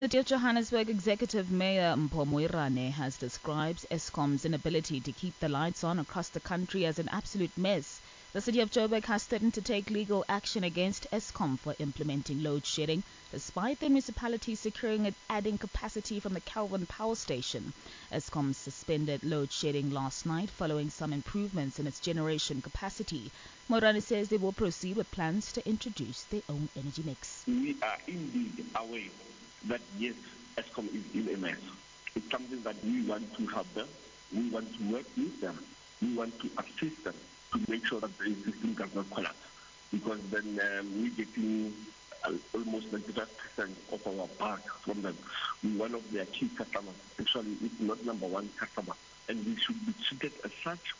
The Johannesburg Executive Mayor Mpho Moerane has described Eskom's inability to keep the lights on across the country as an absolute mess. The city of Joburg has threatened to take legal action against Eskom for implementing load shedding, despite the municipality securing and adding capacity from the Calvin Power Station. Eskom suspended load shedding last night following some improvements in its generation capacity. Moerane says they will proceed with plans to introduce their own energy mix. We are indeed aware that yes, Eskom is in a mess. It's something that we want to help them. We want to work with them. We want to assist them to make sure that the system does not collapse. Because then we're getting almost 95% of our part from them. We're one of their key customers. Actually, it's not number one customer. And we should be treated as such.